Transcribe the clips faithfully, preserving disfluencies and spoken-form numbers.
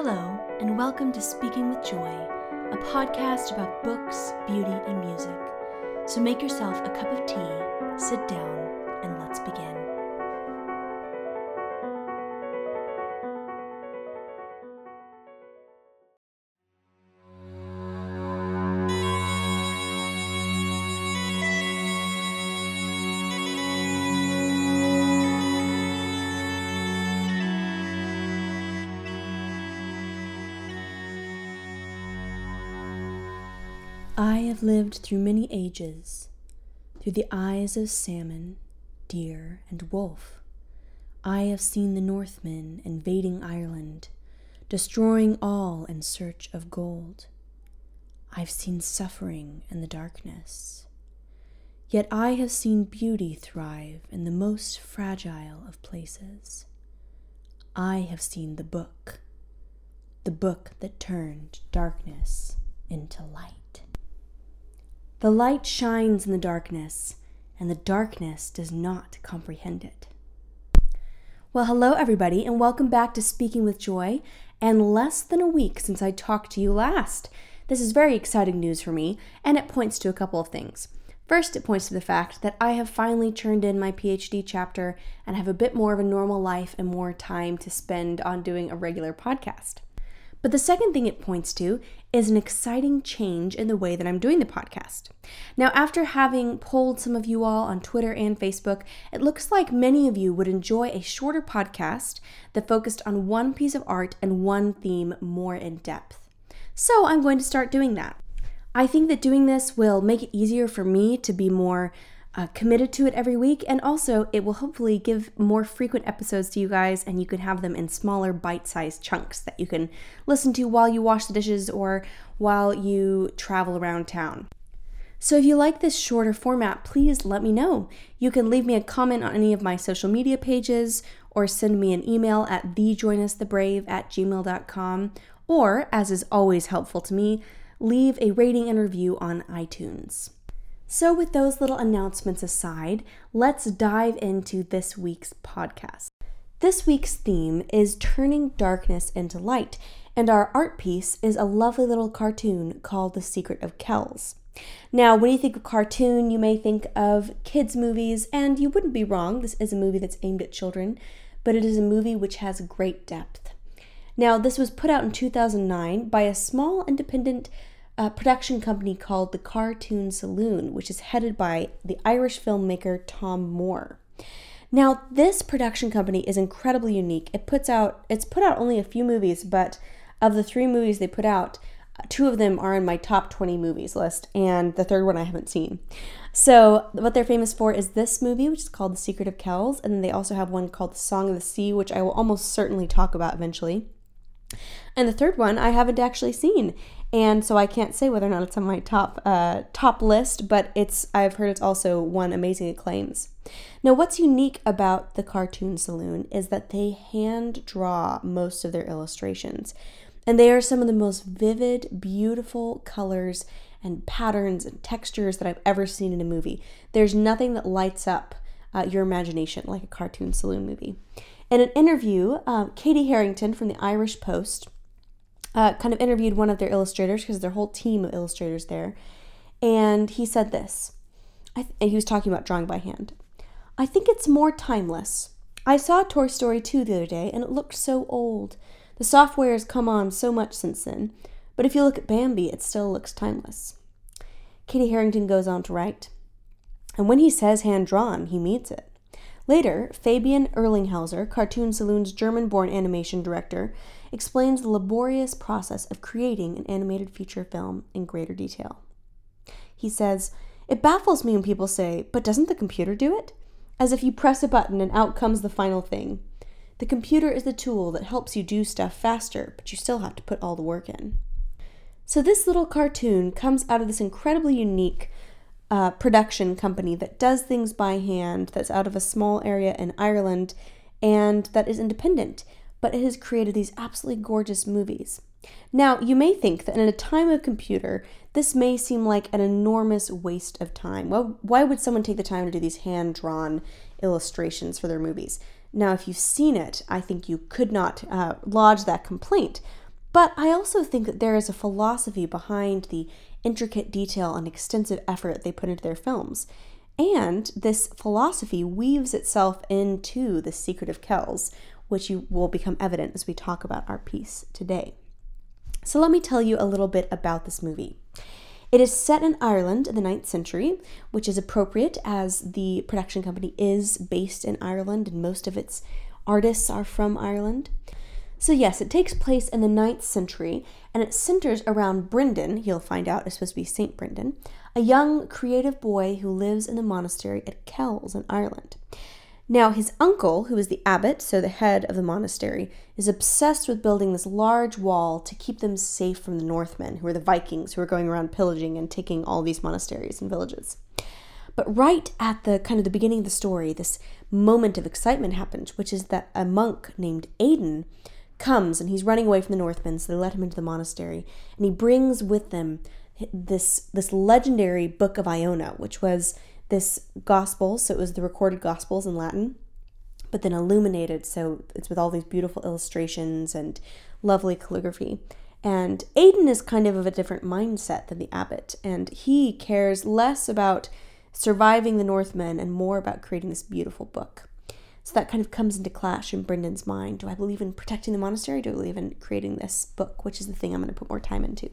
Hello, and welcome to Speaking with Joy, a podcast about books, beauty, and music. So make yourself a cup of tea, sit down, and let's begin. I have lived through many ages, through the eyes of salmon, deer, and wolf. I have seen the Northmen invading Ireland, destroying all in search of gold. I've seen suffering in the darkness. Yet I have seen beauty thrive in the most fragile of places. I have seen the book, the book that turned darkness into light. The light shines in the darkness, and the darkness does not comprehend it. Well, hello everybody, and welcome back to Speaking with Joy, and less than a week since I talked to you last. This is very exciting news for me, and it points to a couple of things. First, it points to the fact that I have finally turned in my P H D chapter and have a bit more of a normal life and more time to spend on doing a regular podcast. But the second thing it points to is an exciting change in the way that I'm doing the podcast. Now, after having polled some of you all on Twitter and Facebook, it looks like many of you would enjoy a shorter podcast that focused on one piece of art and one theme more in depth. So I'm going to start doing that. I think that doing this will make it easier for me to be more Uh, committed to it every week, and also it will hopefully give more frequent episodes to you guys, and you can have them in smaller bite-sized chunks that you can listen to while you wash the dishes or while you travel around town. So if you like this shorter format, please let me know. You can leave me a comment on any of my social media pages or send me an email at the join us the brave at gmail dot com, or, as is always helpful to me, leave a rating and review on iTunes. So with those little announcements aside, let's dive into this week's podcast. This week's theme is turning darkness into light, and our art piece is a lovely little cartoon called The Secret of Kells. Now, when you think of cartoon, you may think of kids' movies, and you wouldn't be wrong. This is a movie that's aimed at children, but it is a movie which has great depth. Now, this was put out in two thousand nine by a small independent a production company called the Cartoon Saloon, which is headed by the Irish filmmaker Tom Moore. Now, this production company is incredibly unique. It puts out, it's put out only a few movies, but of the three movies they put out, two of them are in my top twenty movies list, and the third one I haven't seen. So what they're famous for is this movie, which is called The Secret of Kells, and then they also have one called The Song of the Sea, which I will almost certainly talk about eventually. And the third one I haven't actually seen, and so I can't say whether or not it's on my top uh, top list, but it's I've heard it's also won amazing acclaims. Now, what's unique about the Cartoon Saloon is that they hand draw most of their illustrations, and they are some of the most vivid, beautiful colors and patterns and textures that I've ever seen in a movie. There's nothing that lights up uh, your imagination like a Cartoon Saloon movie. In an interview, uh, Katie Harrington from the Irish Post uh, kind of interviewed one of their illustrators, because their whole team of illustrators there, and he said this, I th- and he was talking about drawing by hand. "I think it's more timeless. I saw Toy Story two the other day, and it looked so old. The software has come on so much since then, but if you look at Bambi, it still looks timeless." Katie Harrington goes on to write, "And when he says hand-drawn, he means it." Later, Fabian Erlinghauser, Cartoon Saloon's German-born animation director, explains the laborious process of creating an animated feature film in greater detail. He says, "It baffles me when people say, 'But doesn't the computer do it?' As if you press a button and out comes the final thing. The computer is the tool that helps you do stuff faster, but you still have to put all the work in." So this little cartoon comes out of this incredibly unique Uh, production company that does things by hand, that's out of a small area in Ireland, and that is independent, but it has created these absolutely gorgeous movies. Now, you may think that in a time of computer, this may seem like an enormous waste of time. Well, why would someone take the time to do these hand-drawn illustrations for their movies? Now, if you've seen it, I think you could not uh, lodge that complaint. But I also think that there is a philosophy behind the intricate detail and extensive effort they put into their films. And this philosophy weaves itself into The Secret of Kells, which you will become evident as we talk about our piece today. So let me tell you a little bit about this movie. It is set in Ireland in the ninth century, which is appropriate as the production company is based in Ireland and most of its artists are from Ireland. So yes, it takes place in the ninth century, and it centers around Brendan, you'll find out is supposed to be Saint Brendan, a young, creative boy who lives in the monastery at Kells in Ireland. Now, his uncle, who is the abbot, so the head of the monastery, is obsessed with building this large wall to keep them safe from the Northmen, who are the Vikings, who are going around pillaging and taking all these monasteries and villages. But right at the kind of the beginning of the story, this moment of excitement happens, which is that a monk named Aidan comes, and he's running away from the Northmen, so they let him into the monastery, and he brings with them this, this legendary Book of Iona, which was this gospel, so it was the recorded gospels in Latin, but then illuminated, so it's with all these beautiful illustrations and lovely calligraphy. And Aidan is kind of of a different mindset than the abbot, and he cares less about surviving the Northmen and more about creating this beautiful book. So that kind of comes into clash in Brendan's mind. Do I believe in protecting the monastery? Do I believe in creating this book, which is the thing I'm going to put more time into?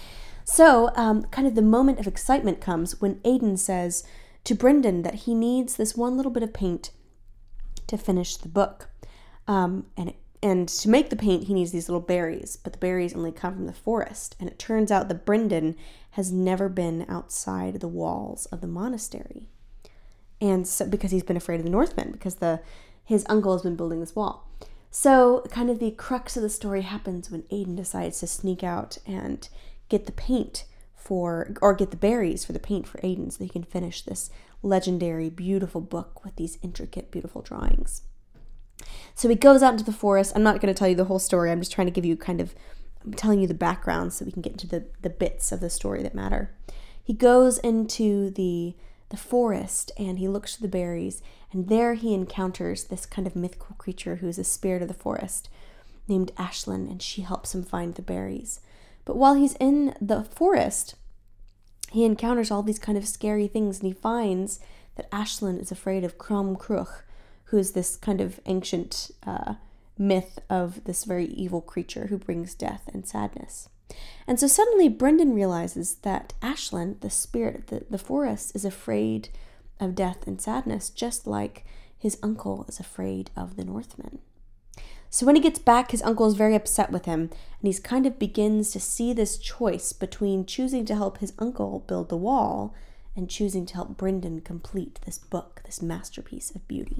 So um, kind of the moment of excitement comes when Aidan says to Brendan that he needs this one little bit of paint to finish the book. Um, and, it, and to make the paint, he needs these little berries, but the berries only come from the forest. And it turns out that Brendan has never been outside the walls of the monastery. And so, because he's been afraid of the Northmen, because the his uncle has been building this wall. So kind of the crux of the story happens when Aidan decides to sneak out and get the paint for, or get the berries for the paint for Aidan so he can finish this legendary, beautiful book with these intricate, beautiful drawings. So he goes out into the forest. I'm not going to tell you the whole story. I'm just trying to give you kind of, I'm telling you the background so we can get into the, the bits of the story that matter. He goes into the the forest and he looks for the berries, and there he encounters this kind of mythical creature who's a spirit of the forest named Ashlyn, and she helps him find the berries. But while he's in the forest, he encounters all these kind of scary things, and he finds that Ashlyn is afraid of Crom Cruach, who is this kind of ancient uh, myth of this very evil creature who brings death and sadness. And so suddenly Brendan realizes that Ashlyn, the spirit of the, the forest, is afraid of death and sadness, just like his uncle is afraid of the Northmen. So when he gets back, his uncle is very upset with him, and he's kind of begins to see this choice between choosing to help his uncle build the wall and choosing to help Brendan complete this book, this masterpiece of beauty.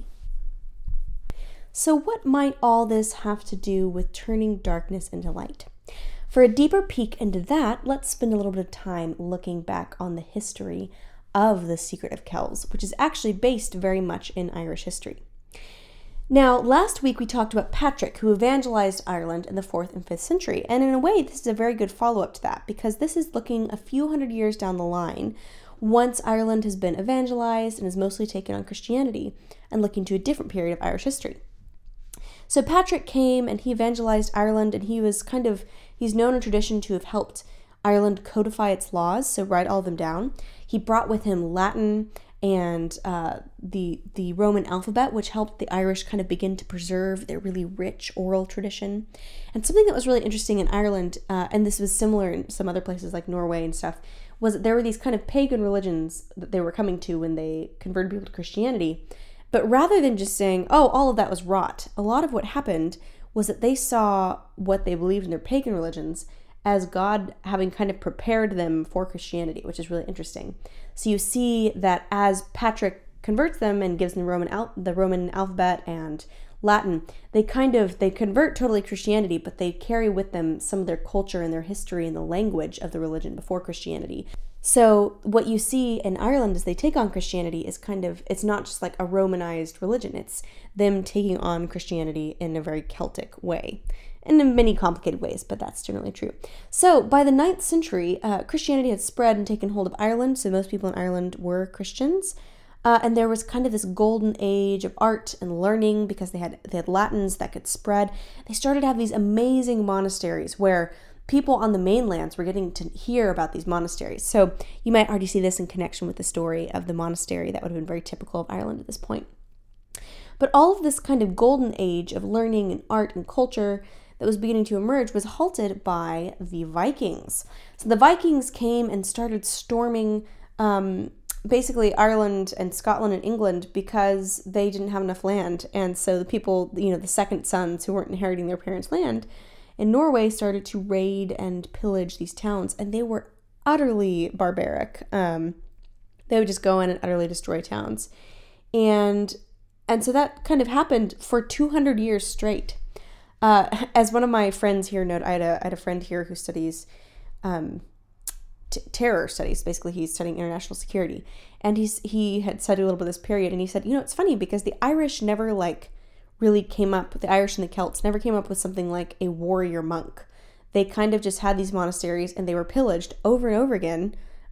So what might all this have to do with turning darkness into light? For a deeper peek into that, let's spend a little bit of time looking back on the history of The Secret of Kells, which is actually based very much in Irish history. Now, last week we talked about Patrick, who evangelized Ireland in the fourth and fifth century, and in a way this is a very good follow-up to that, because this is looking a few hundred years down the line, once Ireland has been evangelized and is mostly taken on Christianity, and looking to a different period of Irish history. So Patrick came and he evangelized Ireland, and he was kind of, he's known in tradition to have helped Ireland codify its laws, so write all of them down. He brought with him Latin and uh, the the Roman alphabet, which helped the Irish kind of begin to preserve their really rich oral tradition. And something that was really interesting in Ireland, uh, and this was similar in some other places like Norway and stuff, was that there were these kind of pagan religions that they were coming to when they converted people to Christianity. But rather than just saying, oh, all of that was rot, a lot of what happened was that they saw what they believed in their pagan religions as God having kind of prepared them for Christianity, which is really interesting. So you see that as Patrick converts them and gives them the Roman al- the Roman alphabet and Latin, they kind of, they convert totally Christianity, but they carry with them some of their culture and their history and the language of the religion before Christianity. So what you see in Ireland as they take on Christianity is kind of, it's not just like a Romanized religion, it's them taking on Christianity in a very Celtic way. And in many complicated ways, but that's generally true. So by the ninth century, uh, Christianity had spread and taken hold of Ireland, so most people in Ireland were Christians. Uh, and there was kind of this golden age of art and learning because they had they had Latins that could spread. They started to have these amazing monasteries where people on the mainlands were getting to hear about these monasteries. So you might already see this in connection with the story of the monastery that would have been very typical of Ireland at this point. But all of this kind of golden age of learning and art and culture that was beginning to emerge was halted by the Vikings. So the Vikings came and started storming um, basically Ireland and Scotland and England because they didn't have enough land. And so the people, you know, the second sons who weren't inheriting their parents' land in Norway started to raid and pillage these towns. And they were utterly barbaric. Um, they would just go in and utterly destroy towns. And and so that kind of happened for two hundred years straight. Uh, as one of my friends here noted, I had a, I had a friend here who studies um, t- terror studies. Basically, he's studying international security. And he's he had studied a little bit of this period. And he said, you know, it's funny because the Irish never like really came up, the Irish and the Celts never came up with something like a warrior monk. They kind of just had these monasteries and they were pillaged over and over again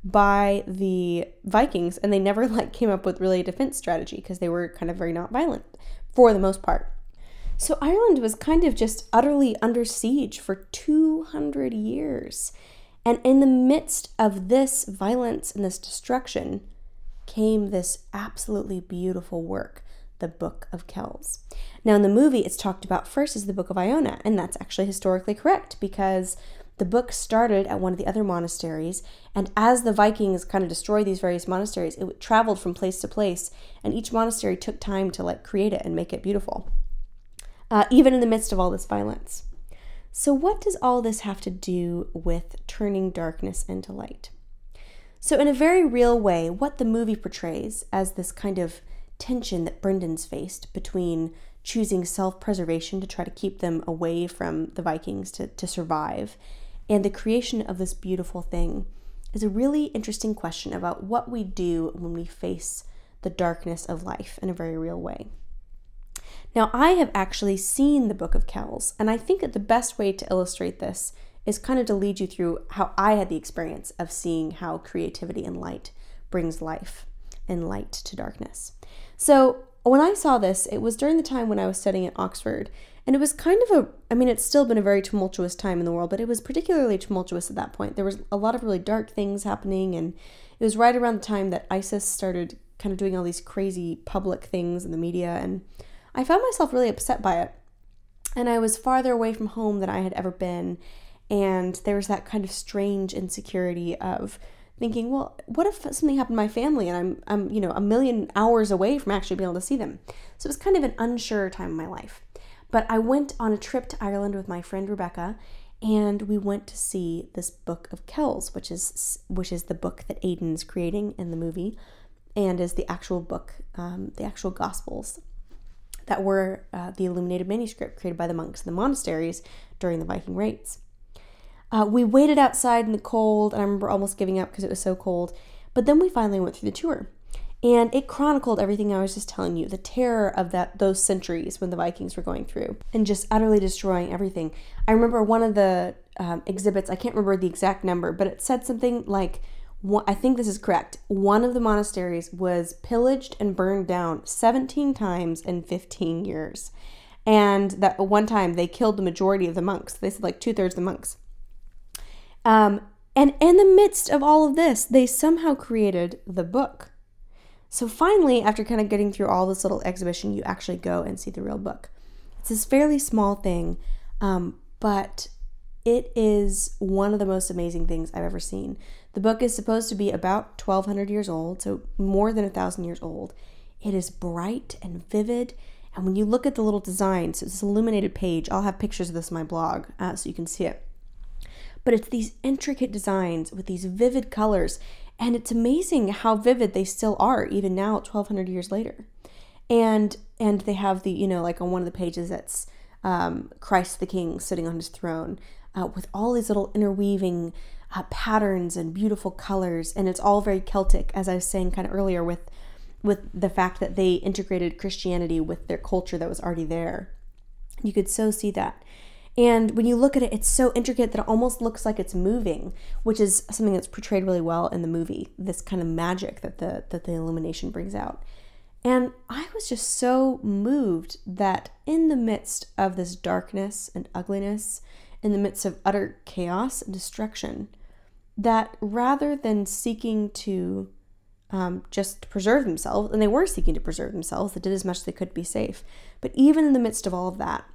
by the Vikings. And they never like came up with really a defense strategy because they were kind of very not violent for the most part. So Ireland was kind of just utterly under siege for two hundred years. And in the midst of this violence and this destruction came this absolutely beautiful work, the Book of Kells. Now in the movie, it's talked about first as the Book of Iona, and that's actually historically correct because the book started at one of the other monasteries, and as the Vikings kind of destroyed these various monasteries, it traveled from place to place, and each monastery took time to like create it and make it beautiful. Uh, even in the midst of all this violence. So what does all this have to do with turning darkness into light? So in a very real way, what the movie portrays as this kind of tension that Brendan's faced between choosing self-preservation to try to keep them away from the Vikings to, to survive, and the creation of this beautiful thing is a really interesting question about what we do when we face the darkness of life in a very real way. Now, I have actually seen the Book of Kells, and I think that the best way to illustrate this is kind of to lead you through how I had the experience of seeing how creativity and light brings life and light to darkness. So when I saw this, it was during the time when I was studying at Oxford, and it was kind of a, I mean, it's still been a very tumultuous time in the world, but it was particularly tumultuous at that point. There was a lot of really dark things happening, and it was right around the time that ISIS started kind of doing all these crazy public things in the media, and I found myself really upset by it. And I was farther away from home than I had ever been. And there was that kind of strange insecurity of thinking, well, what if something happened to my family and I'm, I'm, you know, a million hours away from actually being able to see them? So it was kind of an unsure time in my life. But I went on a trip to Ireland with my friend Rebecca, and we went to see this Book of Kells, which is which is the book that Aidan's creating in the movie, and is the actual book, um, the actual Gospels that were uh, the illuminated manuscript created by the monks in the monasteries during the Viking raids. Uh, we waited outside in the cold, and I remember almost giving up because it was so cold, but then we finally went through the tour. And it chronicled everything I was just telling you, the terror of that those centuries when the Vikings were going through and just utterly destroying everything. I remember one of the um, exhibits, I can't remember the exact number, but it said something like, one, I think this is correct, one of the monasteries was pillaged and burned down seventeen times in fifteen years. And that one time they killed the majority of the monks. They said like two-thirds of the monks. Um, and in the midst of all of this, they somehow created the book. So finally, after kind of getting through all this little exhibition, you actually go and see the real book. It's this fairly small thing, um, but it is one of the most amazing things I've ever seen. The book is supposed to be about twelve hundred years old, so more than a thousand years old. It is bright and vivid, and when you look at the little designs, it's this illuminated page. I'll have pictures of this on my blog uh, so you can see it. But it's these intricate designs with these vivid colors, and it's amazing how vivid they still are, even now, twelve hundred years later. And and they have the, you know, like on one of the pages that's um, Christ the King sitting on his throne uh, with all these little interweaving uh, patterns and beautiful colors. And it's all very Celtic, as I was saying kind of earlier, with, with the fact that they integrated Christianity with their culture that was already there. You could so see that. And when you look at it, it's so intricate that it almost looks like it's moving, which is something that's portrayed really well in the movie, this kind of magic that the that the illumination brings out. And I was just so moved that in the midst of this darkness and ugliness, in the midst of utter chaos and destruction, that rather than seeking to um, just preserve themselves, and they were seeking to preserve themselves, they did as much as they could to be safe, but even in the midst of all of that,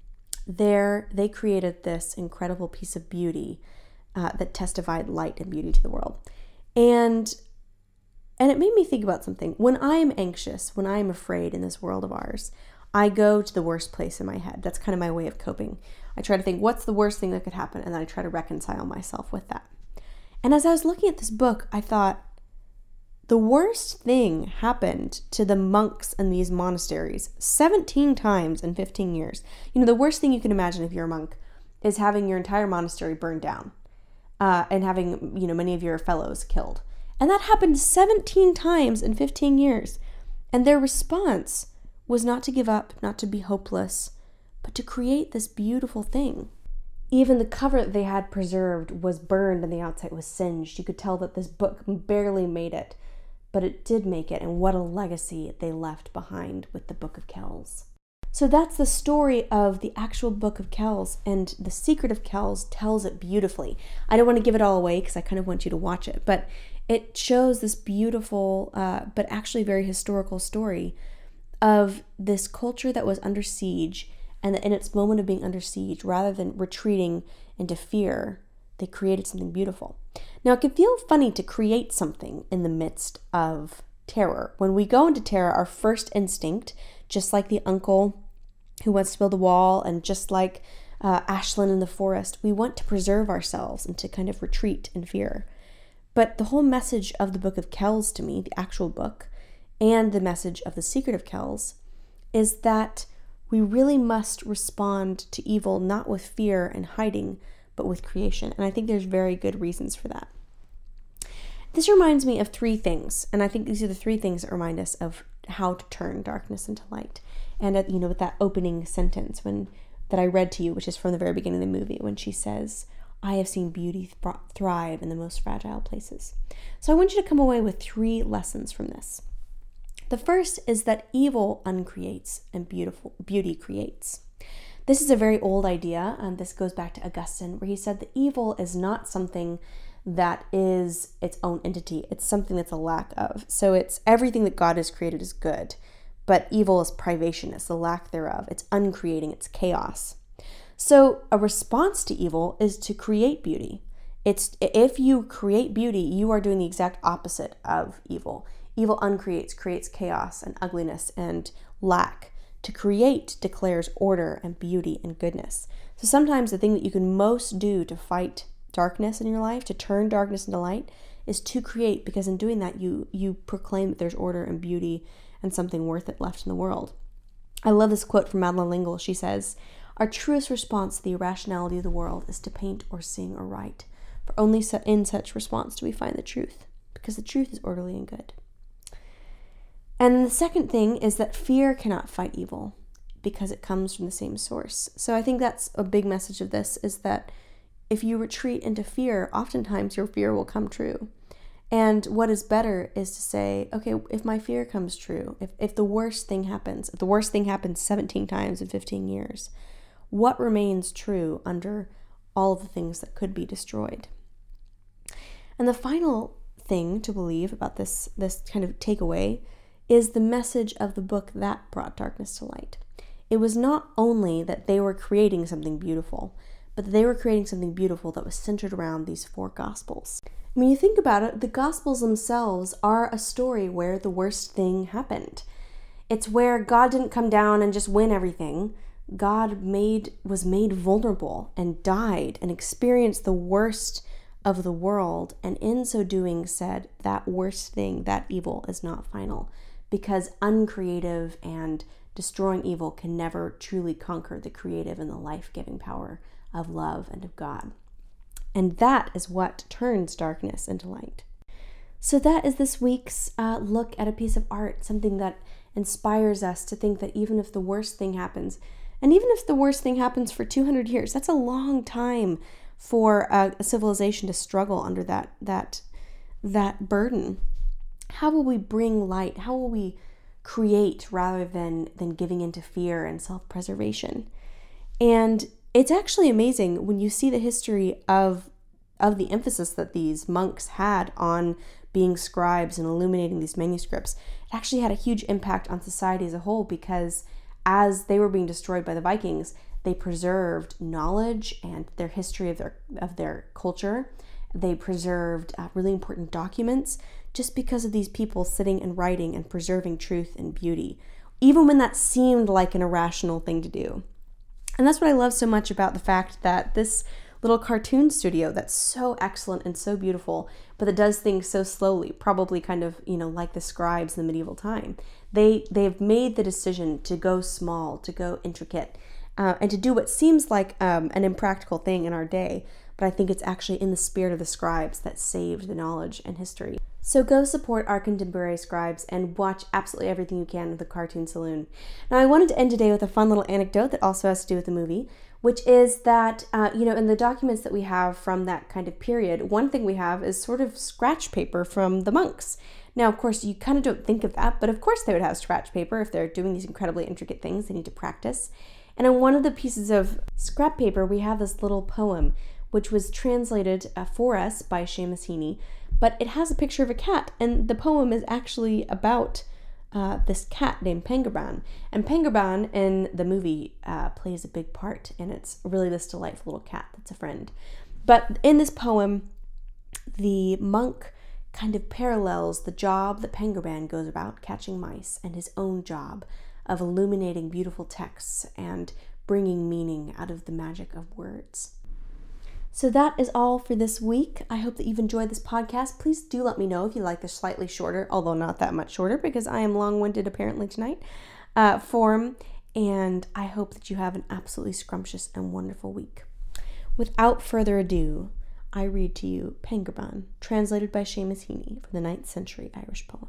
there they created this incredible piece of beauty uh, that testified light and beauty to the world. And and it made me think about something. When I am anxious, when I am afraid in this world of ours, I go to the worst place in my head. That's kind of my way of coping. I try to think, what's the worst thing that could happen? And then I try to reconcile myself with that. And as I was looking at this book, I thought, the worst thing happened to the monks in these monasteries seventeen times in fifteen years. You know, the worst thing you can imagine if you're a monk is having your entire monastery burned down uh, and having, you know, many of your fellows killed. And that happened seventeen times in fifteen years. And their response was not to give up, not to be hopeless, but to create this beautiful thing. Even the cover that they had preserved was burned and the outside was singed. You could tell that this book barely made it. But it did make it, and what a legacy they left behind with the Book of Kells. So that's the story of the actual Book of Kells, and The Secret of Kells tells it beautifully. I don't want to give it all away because I kind of want you to watch it, but it shows this beautiful, uh, but actually very historical story of this culture that was under siege, and that in its moment of being under siege, rather than retreating into fear, they created something beautiful. Now, it can feel funny to create something in the midst of terror. When we go into terror, our first instinct, just like the uncle who wants to build a wall, and just like uh, Ashlyn in the forest, we want to preserve ourselves and to kind of retreat in fear. But the whole message of the Book of Kells to me, the actual book, and the message of The Secret of Kells, is that we really must respond to evil not with fear and hiding, but with creation. And I think there's very good reasons for that. This reminds me of three things, and I think these are the three things that remind us of how to turn darkness into light. And at, you know, with that opening sentence when that I read to you, which is from the very beginning of the movie, when she says, "I have seen beauty th- thrive in the most fragile places." So I want you to come away with three lessons from this. The first is that evil uncreates and beautiful beauty creates. This is a very old idea, and this goes back to Augustine, where he said that evil is not something that is its own entity. It's something that's a lack of. So it's everything that God has created is good, but evil is privation, it's the lack thereof. It's uncreating, it's chaos. So a response to evil is to create beauty. It's if you create beauty, you are doing the exact opposite of evil. Evil uncreates, creates chaos and ugliness and lack. To create declares order and beauty and goodness. So sometimes the thing that you can most do to fight darkness in your life, to turn darkness into light, is to create, because in doing that, you you proclaim that there's order and beauty and something worth it left in the world. I love this quote from Madeleine L'Engle. She says, "Our truest response to the irrationality of the world is to paint or sing or write. For only in such response do we find the truth, because the truth is orderly and good." And the second thing is that fear cannot fight evil because it comes from the same source. So I think that's a big message of this, is that if you retreat into fear, oftentimes your fear will come true. And what is better is to say, okay, if my fear comes true, if, if the worst thing happens, if the worst thing happens seventeen times in fifteen years, what remains true under all of the things that could be destroyed? And the final thing to believe about this, this kind of takeaway is the message of the book that brought darkness to light. It was not only that they were creating something beautiful, but that they were creating something beautiful that was centered around these four Gospels. When you think about it, the Gospels themselves are a story where the worst thing happened. It's where God didn't come down and just win everything. God made was made vulnerable and died and experienced the worst of the world, and in so doing said that worst thing, that evil, is not final, because uncreative and destroying evil can never truly conquer the creative and the life-giving power of love and of God. And that is what turns darkness into light. So that is this week's uh, look at a piece of art, something that inspires us to think that even if the worst thing happens, And even if the worst thing happens for two hundred years, that's a long time for a, a civilization to struggle under that that that burden. How will we bring light? How will we create rather than than giving into fear and self-preservation? And it's actually amazing when you see the history of of the emphasis that these monks had on being scribes and illuminating these manuscripts. It actually had a huge impact on society as a whole, because as they were being destroyed by the Vikings, they preserved knowledge and their history of their of their culture. They preserved uh, really important documents just because of these people sitting and writing and preserving truth and beauty, even when that seemed like an irrational thing to do. And that's what I love so much about the fact that this little cartoon studio that's so excellent and so beautiful, but that does things so slowly, probably kind of, you know, like the scribes in the medieval time. They, they've made the decision to go small, to go intricate, uh, and to do what seems like um, an impractical thing in our day, but I think it's actually in the spirit of the scribes that saved the knowledge and history. So go support our contemporary scribes and watch absolutely everything you can of the Cartoon Saloon. Now, I wanted to end today with a fun little anecdote that also has to do with the movie, which is that, uh, you know, in the documents that we have from that kind of period, one thing we have is sort of scratch paper from the monks. Now, of course, you kind of don't think of that, but of course they would have scratch paper if they're doing these incredibly intricate things. They need to practice. And on one of the pieces of scrap paper, we have this little poem, which was translated uh, for us by Seamus Heaney, but it has a picture of a cat, and the poem is actually about uh, this cat named Pengurbaan. And Pengurbaan in the movie uh, plays a big part, and it's really this delightful little cat that's a friend. But in this poem, the monk kind of parallels the job that Pengurbaan goes about catching mice and his own job of illuminating beautiful texts and bringing meaning out of the magic of words. So that is all for this week. I hope that you've enjoyed this podcast. Please do let me know if you like this slightly shorter, although not that much shorter because I am long-winded apparently tonight, uh, form. And I hope that you have an absolutely scrumptious and wonderful week. Without further ado, I read to you Pengurbaan, translated by Seamus Heaney from the ninth century Irish poem.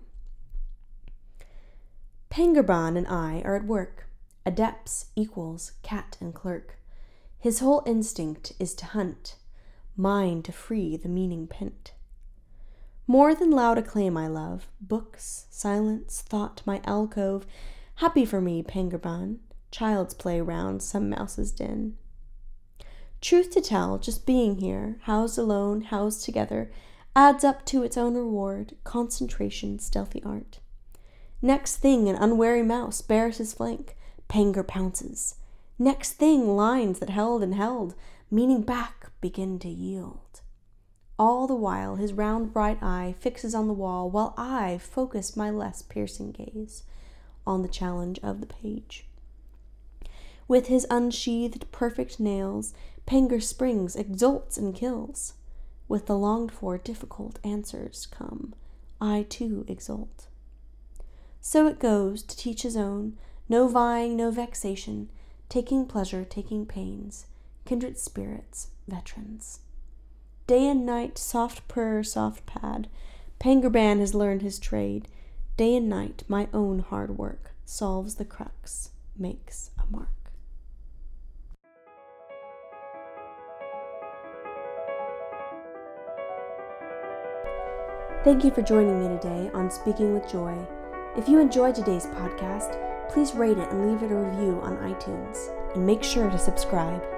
Pengurbaan and I are at work, adepts, equals, cat and clerk. His whole instinct is to hunt, mine to free the meaning pent. More than loud acclaim I love, books, silence, thought, my alcove, happy for me, Pengurbaan, child's play round some mouse's den. Truth to tell, just being here, housed alone, housed together, adds up to its own reward, concentration, stealthy art. Next thing, an unwary mouse bears his flank, Pengur pounces. Next thing, lines that held and held, meaning back, begin to yield. All the while, his round bright eye fixes on the wall, while I focus my less piercing gaze on the challenge of the page. With his unsheathed, perfect nails, Pengur springs, exults, and kills. With the longed-for, difficult answers come, I too exult. So it goes, to teach his own, no vying, no vexation, taking pleasure, taking pains, kindred spirits, veterans. Day and night, soft purr, soft pad, Pengurbaan has learned his trade. Day and night, my own hard work solves the crux, makes a mark. Thank you for joining me today on Speaking with Joy. If you enjoyed today's podcast, please rate it and leave it a review on iTunes, and make sure to subscribe.